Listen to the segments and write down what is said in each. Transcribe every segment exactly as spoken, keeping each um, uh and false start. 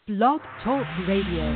Blog Talk Radio.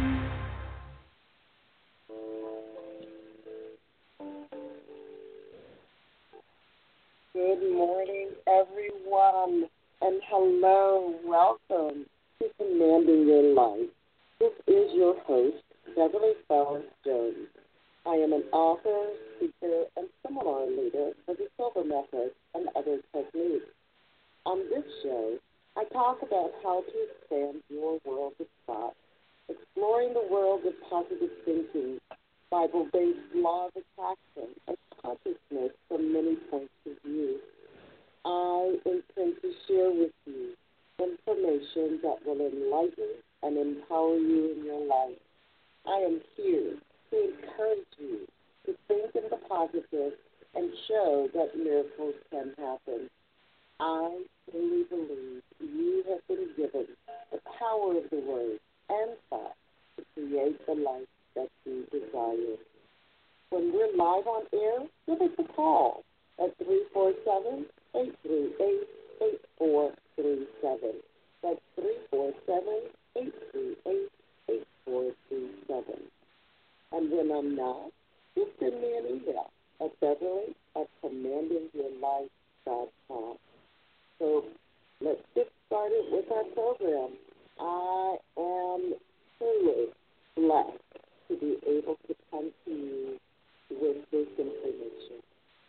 Good morning, everyone, and hello, welcome to Commanding Your Life. This is your host, Beverly Fowler Jones. I am an author, speaker, and seminar leader for the Silver Method and other techniques. On this show, I talk about how to expand your world of thought, exploring the world of positive thinking, Bible-based law of attraction, and consciousness from many points of view. I intend to share with you information that will enlighten and empower you in your life. I am here to encourage you to think in the positive and show that miracles can happen. I truly believe you have been given the power of the word and thought to create the life that you desire. When we're live on air, give us a call at three four seven, eight three eight, eight four three seven. That's three four seven, eight three eight, eight four three seven. And when I'm not, just send me an email at Beverly at commanding your life dot com. So let's get started with our program. I am truly blessed to be able to come to you with this information.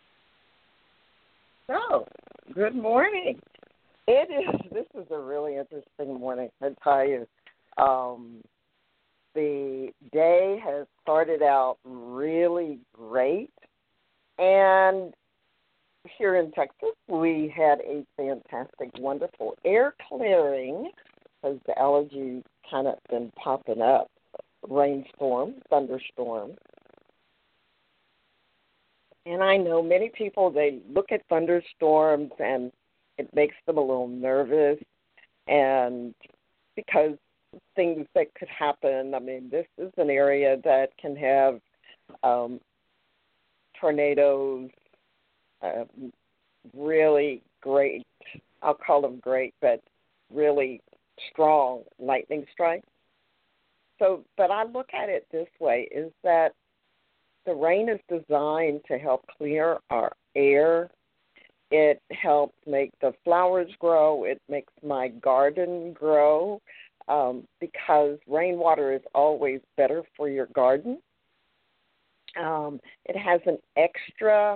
So, good morning. It is. This is a really interesting morning, I tell you. Um, the day has started out really great, and here in Texas, we had a fantastic, wonderful air clearing because the allergies kind of been popping up. Rainstorm, thunderstorm. And I know many people, they look at thunderstorms and it makes them a little nervous, and because things that could happen. I mean, this is an area that can have um, tornadoes, uh, really great, I'll call them great, but really strong lightning strikes. So, but I look at it this way, is that the rain is designed to help clear our air. It helps make the flowers grow. It makes my garden grow um, because rainwater is always better for your garden. Um, it has an extra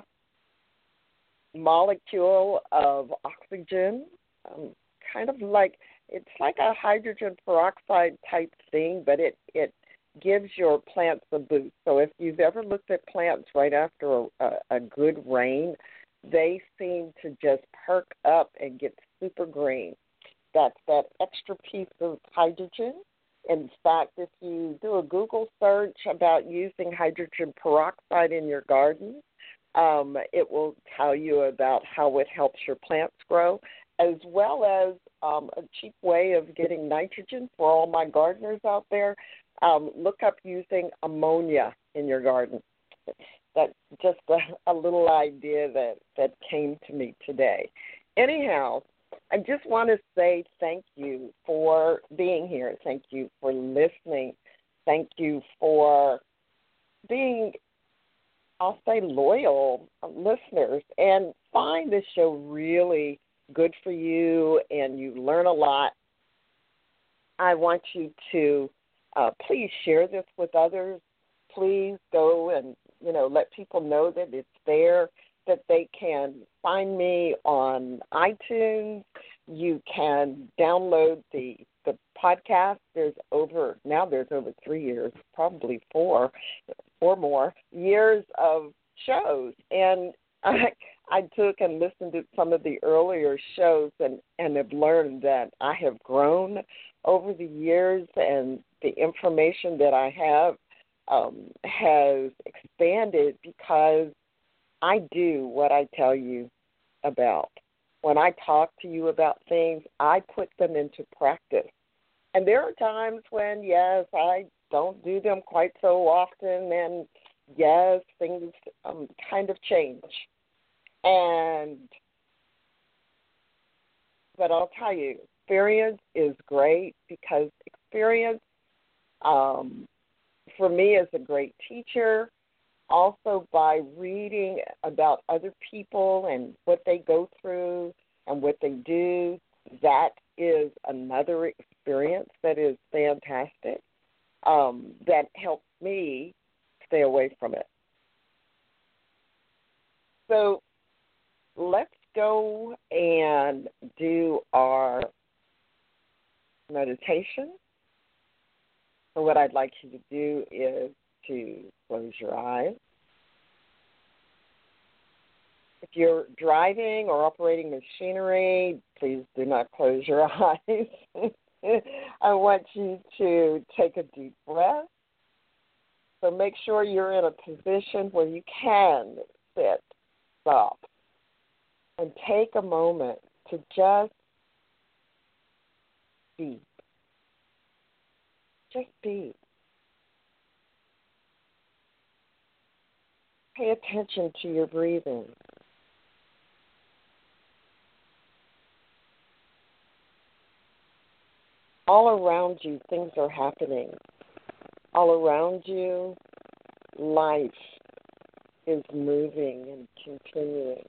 molecule of oxygen, um, kind of like, it's like a hydrogen peroxide type thing, but it, it gives your plants a boost. So if you've ever looked at plants right after a, a, a good rain, they seem to just perk up and get super green. That's that extra piece of hydrogen. In fact, if you do a Google search about using hydrogen peroxide in your garden, um, it will tell you about how it helps your plants grow, as well as um, a cheap way of getting nitrogen for all my gardeners out there. Um, look up using ammonia in your garden. That's just a, a little idea that, that came to me today. Anyhow, I just want to say thank you for being here. Thank you for listening. Thank you for being, I'll say, loyal listeners, and find this show really good for you and you learn a lot. I want you to uh, please share this with others. Please go and, you know, let people know that it's there, that they can find me on iTunes. You can download the the podcast. There's over, now there's over three years, probably four or more years of shows. And I, I took and listened to some of the earlier shows and, and have learned that I have grown over the years, and the information that I have um, has expanded because I do what I tell you about. When I talk to you about things, I put them into practice. And there are times when, yes, I don't do them quite so often, and yes, things um, kind of change. And, but I'll tell you, experience is great because experience. Um, for me, as a great teacher, also by reading about other people and what they go through and what they do, that is another experience that is fantastic, um, that helps me stay away from it. So let's go and do our meditation. So what I'd like you to do is to close your eyes. If you're driving or operating machinery, please do not close your eyes. I want you to take a deep breath. So make sure you're in a position where you can sit, stop, and take a moment to just be. Just be. Pay attention to your breathing. All around you, things are happening. All around you, life is moving and continuing.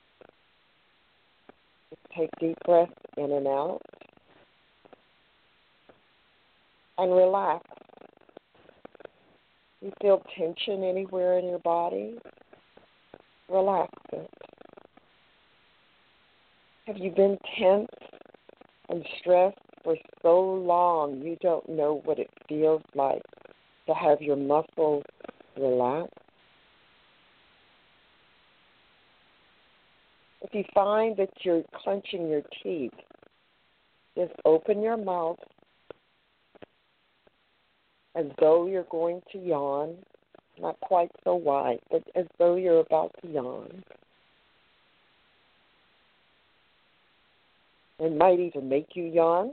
Just take deep breaths in and out. And relax. You feel tension anywhere in your body? Relax it. Have you been tense and stressed for so long you don't know what it feels like to have your muscles relax? If you find that you're clenching your teeth, just open your mouth as though you're going to yawn, not quite so wide, but as though you're about to yawn. It might even make you yawn.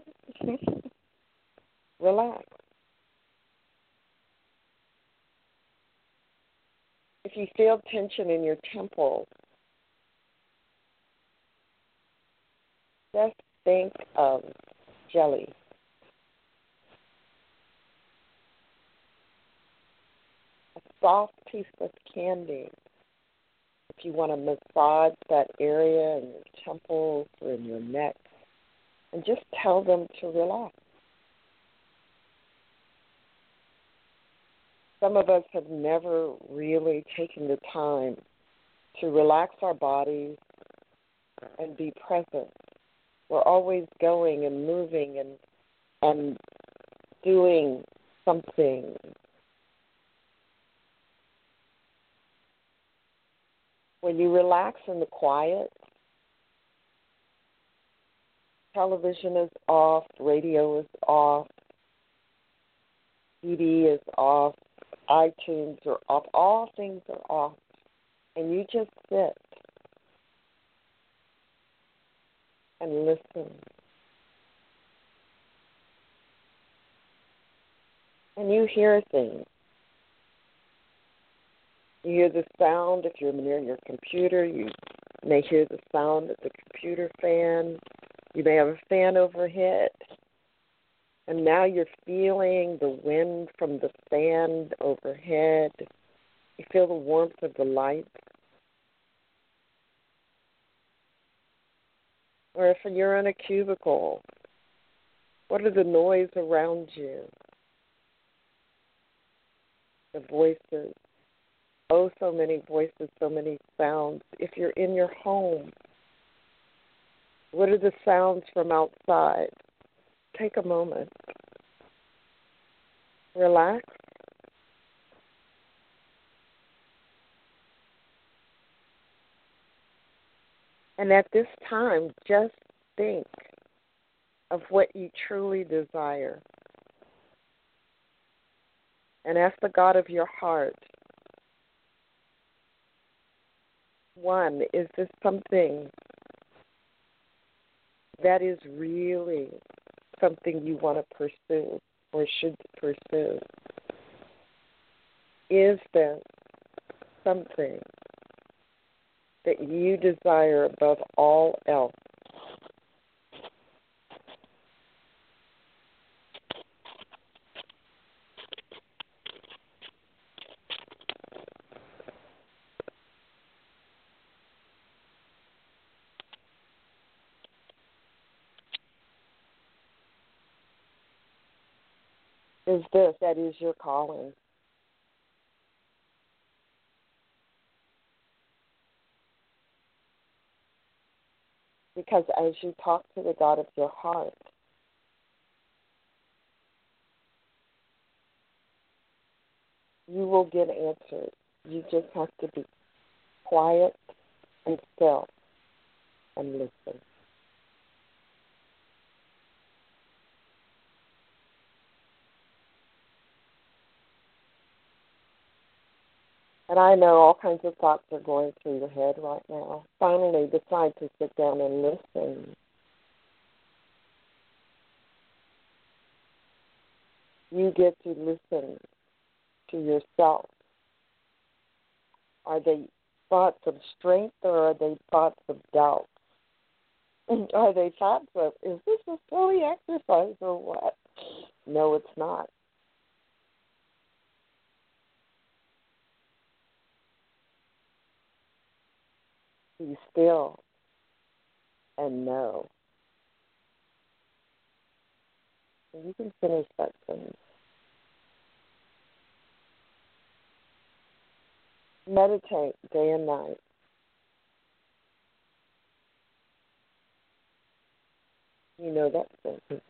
Relax. If you feel tension in your temples, just think of jelly. Soft piece of candy. If you want to massage that area in your temples or in your neck, and just tell them to relax. Some of us have never really taken the time to relax our bodies and be present. We're always going and moving and and doing something. When you relax in the quiet, television is off, radio is off, T V is off, iTunes are off, all things are off, and you just sit and listen. And you hear things. You hear the sound. If you're near your computer, you may hear the sound of the computer fan. You may have a fan overhead. And now you're feeling the wind from the fan overhead. You feel the warmth of the light. Or if you're in a cubicle, what are the noise around you? The voices. Oh, so many voices, so many sounds. If you're in your home, what are the sounds from outside? Take a moment. Relax. And at this time, just think of what you truly desire. And ask the God of your heart, one, is this something that is really something you want to pursue or should pursue? Is there something that you desire above all else? is this, that is your calling. Because as you talk to the God of your heart, you will get answers. You just have to be quiet and still and listen. And I know all kinds of thoughts are going through your head right now. Finally, decide to sit down and listen. You get to listen to yourself. Are they thoughts of strength or are they thoughts of doubt? Are they thoughts of, is this a silly exercise or what? No, it's not. Be still and know. And you can finish that sentence. Meditate day and night. You know that sentence.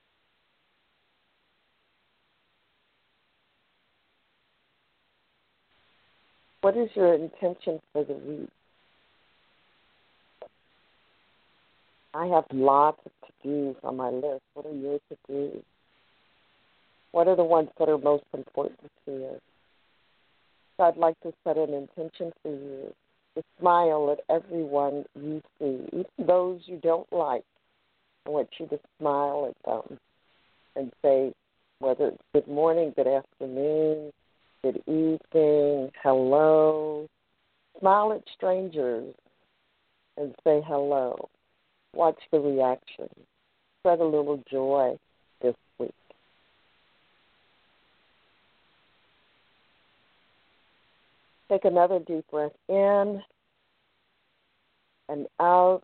What is your intention for the week? I have lots of to-dos on my list. What are your to-dos? What are the ones that are most important to you? So I'd like to set an intention for you to smile at everyone you see, even those you don't like. I want you to smile at them and say, whether it's good morning, good afternoon, good evening, hello. Smile at strangers and say hello. Watch the reaction. Spread a little joy this week. Take another deep breath in and out.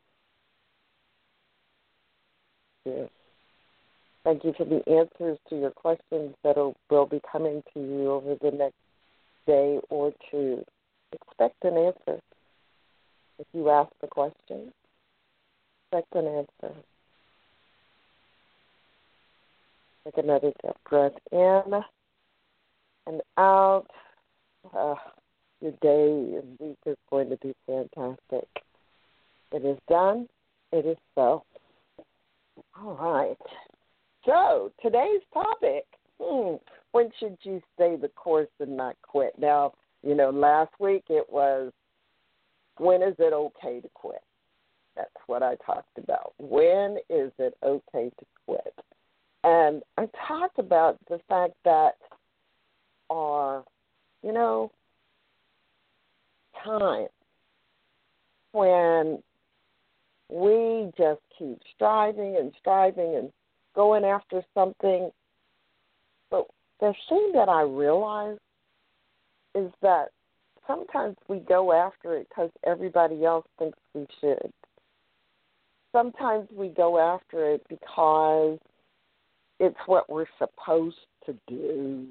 Yes. Thank you for the answers to your questions that are, will be coming to you over the next day or two. Expect an answer. If you ask the question, expect an answer. Take another deep breath in and out. Uh, your day and week is going to be fantastic. It is done. It is so. All right. So today's topic, hmm, when should you stay the course and not quit? Now, you know, last week it was, when is it okay to quit? That's what I talked about. When is it okay to quit? And I talked about the fact that our, you know, time when we just keep striving and striving and going after something. But the thing that I realize is that sometimes we go after it because everybody else thinks we should. Sometimes we go after it because it's what we're supposed to do.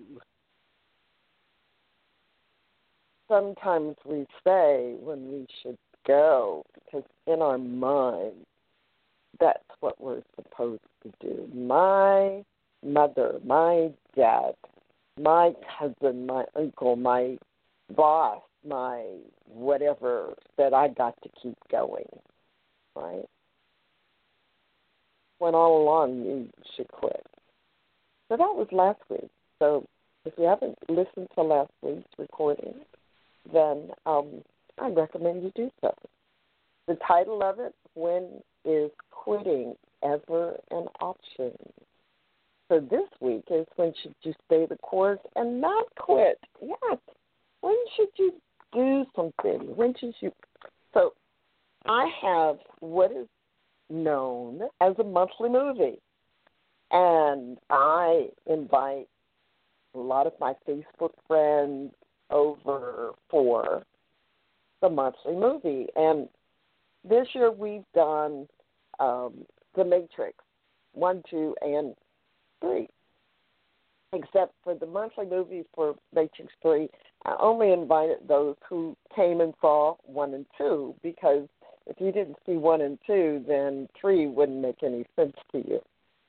Sometimes we say when we should go because in our mind, that's what we're supposed to do. My mother, my dad, my cousin, my uncle, my boss, my whatever said I got to keep going, right? When all along you should quit. So that was last week. So if you haven't listened to last week's recording, then um, I recommend you do so. The title of it, When is Quitting Ever an Option? So this week is when should you stay the course and not quit? Yes. When should you do something? When should you? So I have what is known as a monthly movie. And I invite a lot of my Facebook friends over for the monthly movie. And this year we've done um, The Matrix, one, two, and three. except for the monthly movies for Matrix three. I only invited those who came and saw one and two, because if you didn't see one and two, then three wouldn't make any sense to you.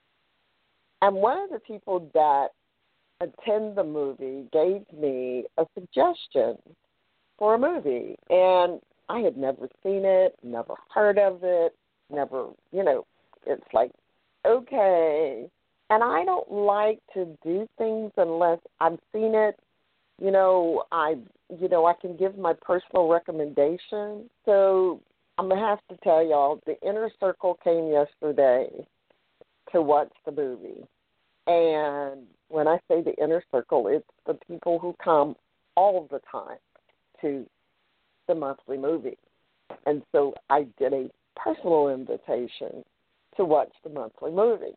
And one of the people that attend the movie gave me a suggestion for a movie, and I had never seen it, never heard of it, never, you know, it's like, okay. And I don't like to do things unless I've seen it. You know, I, you know, I can give my personal recommendation. So I'm gonna have to tell y'all, the Inner Circle came yesterday to watch the movie, and when I say the Inner Circle, it's the people who come all the time to the monthly movie. And so I did a personal invitation to watch the monthly movie.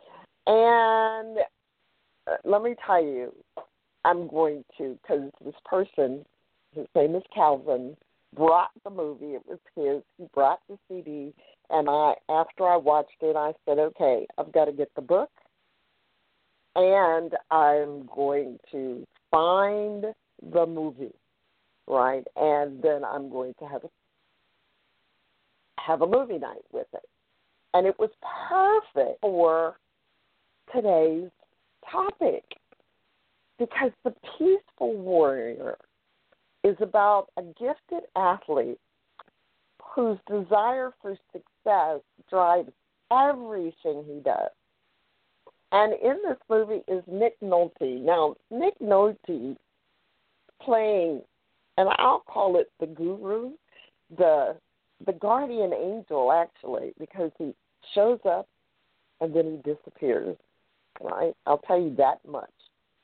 And uh, let me tell you, I'm going to, because this person, his name is Calvin, brought the movie. It was his. He brought the C D. And I, after I watched it, I said, okay, I've got to get the book. And I'm going to find the movie, right? And then I'm going to have a, have a movie night with it. And it was perfect for today's topic, because The Peaceful Warrior is about a gifted athlete whose desire for success drives everything he does. And in this movie is Nick Nolte. Now, Nick Nolte playing, and I'll call it the guru, the the guardian angel, actually, because he shows up and then he disappears, right? I'll tell you that much.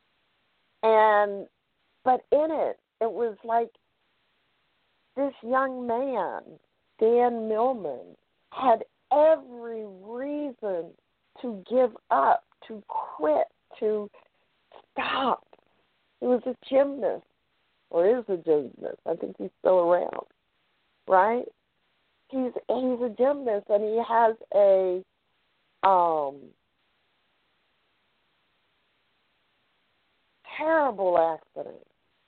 And, but in it, it was like this young man, Dan Millman, had every reason to give up, to quit, to stop. He was a gymnast, or is a gymnast. I think he's still around, right? He's he's a gymnast, and he has a um, terrible accident.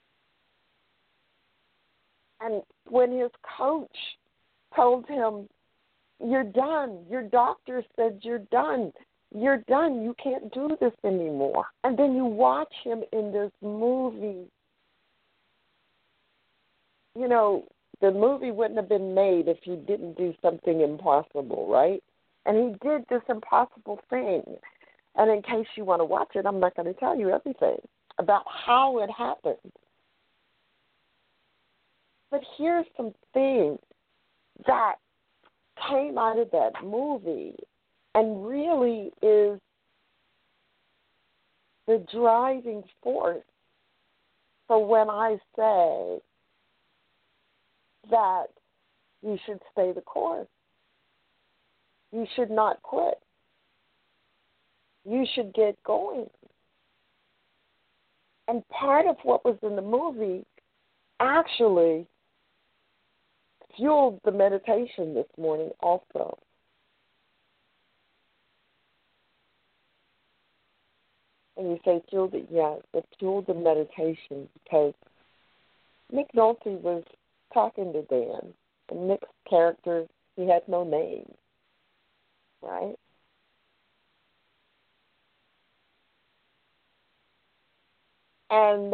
And when his coach told him, "You're done. Your doctor said you're done. You're done. You can't do this anymore." And then you watch him in this movie. You know, the movie wouldn't have been made if he didn't do something impossible, right? And he did this impossible thing. And in case you want to watch it, I'm not going to tell you everything about how it happened. But here's some things that came out of that movie and really is the driving force for when I say that you should stay the course. You should not quit. You should get going. And part of what was in the movie actually fueled the meditation this morning also. And you say fueled it? Yes, it fueled the meditation because Nick Nolte was talking to Dan. And Nick's character, he had no name, right? And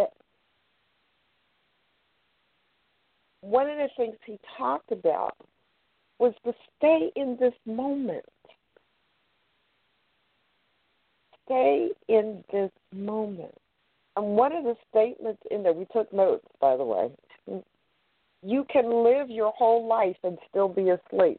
one of the things he talked about was to stay in this moment. Stay in this moment. And one of the statements in there, we took notes, by the way. You can live your whole life and still be asleep.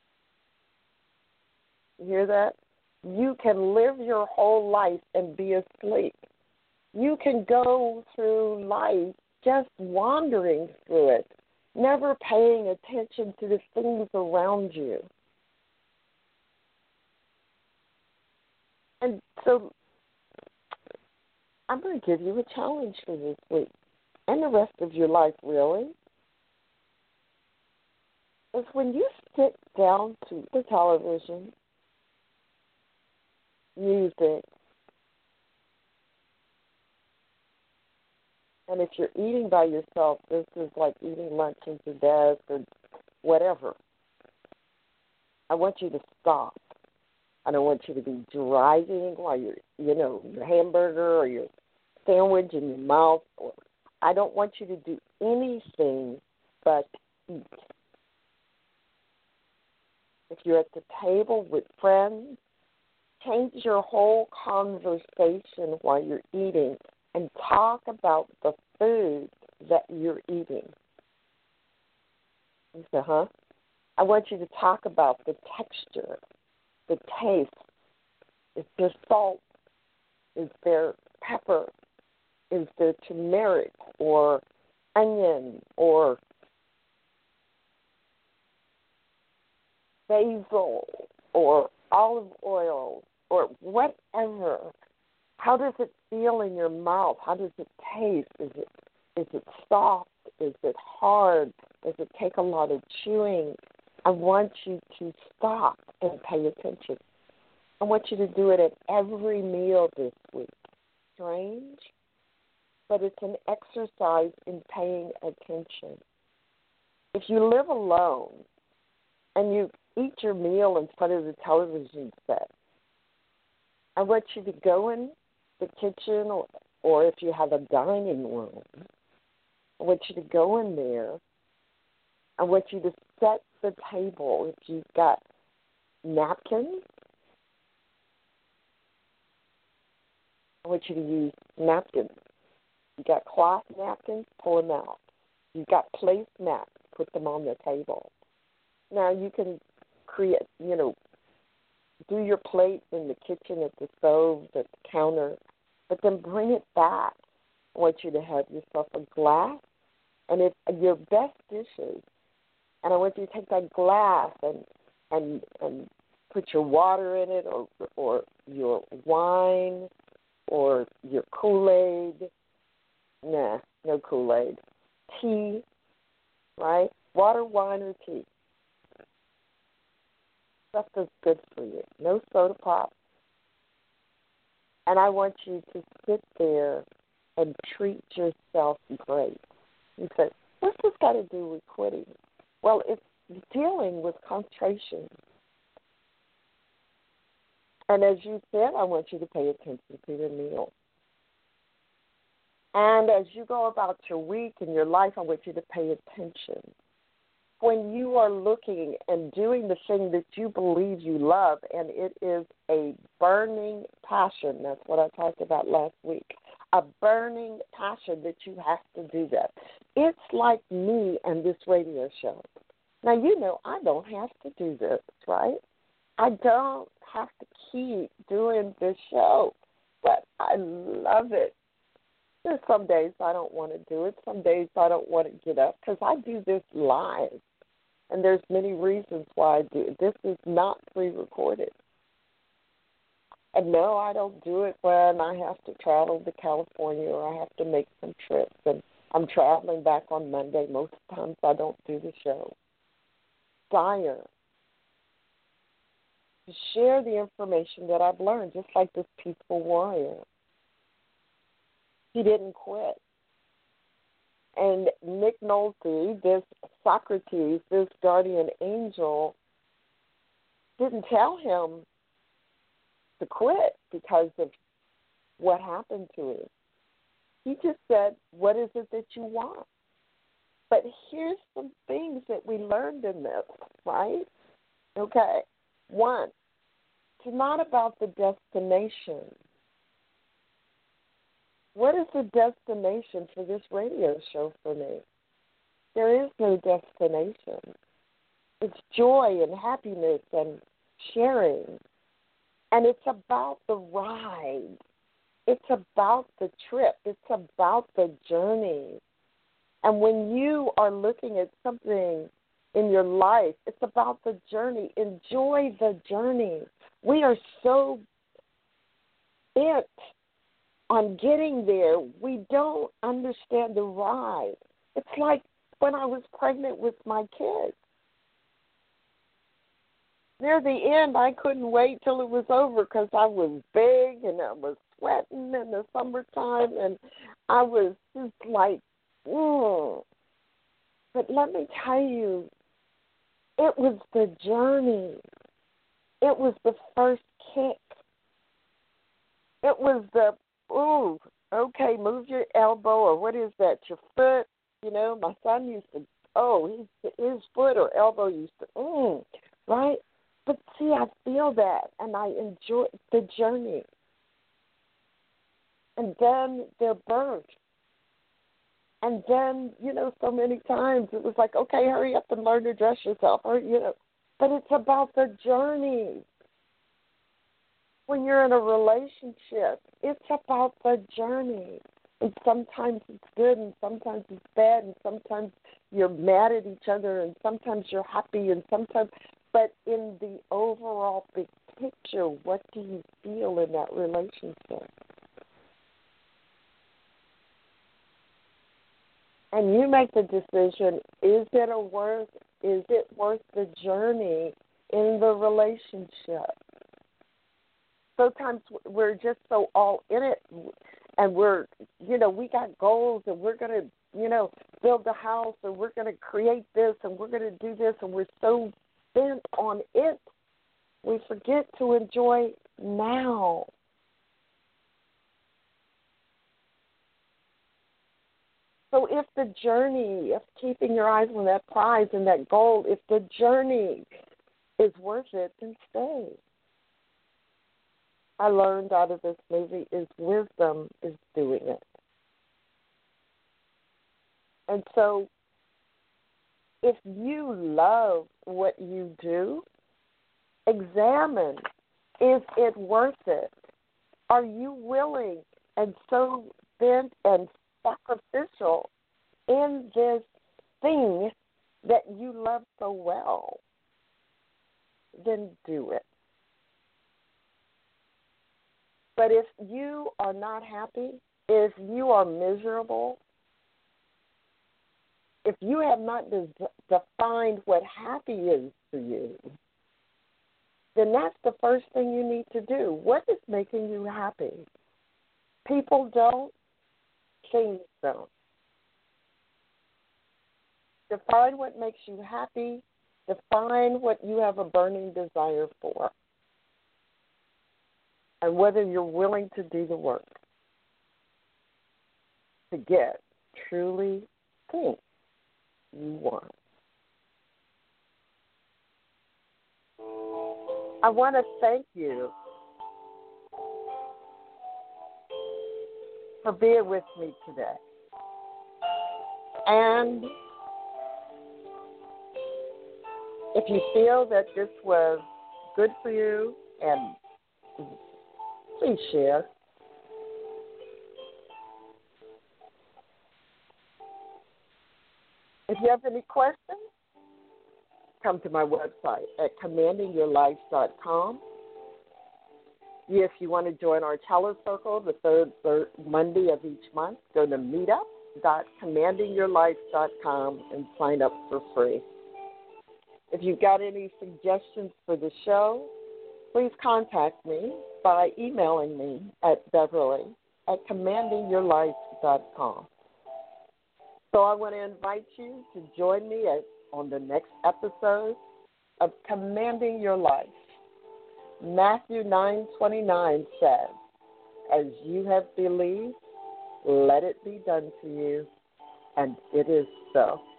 You hear that? You can live your whole life and be asleep. You can go through life just wandering through it, never paying attention to the things around you. And so I'm going to give you a challenge for this week and the rest of your life, really. Is when you sit down to the television, music, And if you're eating by yourself, this is like eating lunch at your desk or whatever. I want you to stop. I don't want you to be driving while you're, you know, your hamburger or your sandwich in your mouth. Or, I don't want you to do anything but eat. If you're at the table with friends, change your whole conversation while you're eating and talk about the food that you're eating. You say, huh? I want you to talk about the texture, the taste. Is there salt? Is there pepper? Is there turmeric or onion or basil or olive oil or whatever? How does it feel in your mouth? How does it taste? Is it is it soft? Is it hard? Does it take a lot of chewing? I want you to stop and pay attention. I want you to do it at every meal this week. Strange, but it's an exercise in paying attention. If you live alone and you eat your meal in front of the television set, I want you to go in the kitchen, or, or if you have a dining room, I want you to go in there. I want you to set the table. If you've got napkins, I want you to use napkins. You've got cloth napkins, pull them out. You've got placemats, put them on the table. Now you can create, you know, do your plate in the kitchen, at the stove, at the counter, but then bring it back. I want you to have yourself a glass, and it's your best dishes. And I want you to take that glass and and and put your water in it, or or your wine, or your Kool-Aid. Nah, no Kool-Aid. Tea, right? Water, wine, or tea. Stuff that's good for you. No soda pop. And I want you to sit there and treat yourself great. You say, what's this got to do with quitting? Well, it's dealing with concentration. And as you said, I want you to pay attention to your meal. And as you go about your week and your life, I want you to pay attention. When you are looking and doing the thing that you believe you love, and it is a burning passion, that's what I talked about last week, a burning passion that you have to do that. It's like me and this radio show. Now, you know, I don't have to do this, right? I don't have to keep doing this show, but I love it. There's some days I don't want to do it. Some days I don't want to get up because I do this live, and there's many reasons why I do it. This is not pre-recorded. And no, I don't do it when I have to travel to California or I have to make some trips, and I'm traveling back on Monday. Most times I don't do the show. Desire to share the information that I've learned, just like this peaceful warrior. He didn't quit. And Nick Nolte, this Socrates, this guardian angel, didn't tell him to quit because of what happened to him. He just said, what is it that you want? But here's some things that we learned in this, right? Okay. One, it's not about the destination. What is the destination for this radio show for me? There is no destination. It's joy and happiness and sharing. And it's about the ride. It's about the trip. It's about the journey. And when you are looking at something in your life, it's about the journey. Enjoy the journey. We are so bent on getting there, we don't understand the ride. It's like when I was pregnant with my kids. near the end, I couldn't wait till it was over because I was big and I was sweating in the summertime, and I was just like, mm. But let me tell you, it was the journey. It was the first kick. It was the, ooh, okay, move your elbow, or what is that, your foot. You know, my son used to, oh, his, his foot or elbow used to, mm, right? But see, I feel that, and I enjoy the journey. And then their birth. And then, you know, so many times it was like, okay, hurry up and learn to dress yourself, or, you know. But it's about the journey. When you're in a relationship, it's about the journey. And sometimes it's good, and sometimes it's bad, and sometimes you're mad at each other, and sometimes you're happy, and sometimes, but in the overall big picture, what do you feel in that relationship? And you make the decision, is it a worth, is it worth the journey in the relationship? Sometimes we're just so all in it, and we're, you know, we got goals, and we're going to, you know, build a house, and we're going to create this, and we're going to do this, and we're so bent on it, we forget to enjoy now. So if the journey, if keeping your eyes on that prize and that goal, if the journey is worth it, then stay. I learned out of this movie is wisdom is doing it. And so if you love what you do, examine, is it worth it? Are you willing and so bent and sacrificial in this thing that you love so well? Then do it. But if you are not happy, if you are miserable, if you have not des- defined what happy is for you, then that's the first thing you need to do. What is making you happy? People don't, things don't. Define what makes you happy. Define what you have a burning desire for. And whether you're willing to do the work to get truly things you want. I want to thank you for being with me today. And if you feel that this was good for you, and please share. If you have any questions, come to my website at commanding your life dot com. If you want to join our telecircle the third, third Monday of each month, go to meetup dot commanding your life dot com and sign up for free. If you've got any suggestions for the show, please contact me by emailing me at Beverly at commanding your life dot com. So I want to invite you to join me at, on the next episode of Commanding Your Life. Matthew nine twenty-nine says, as you have believed, let it be done to you, and it is so.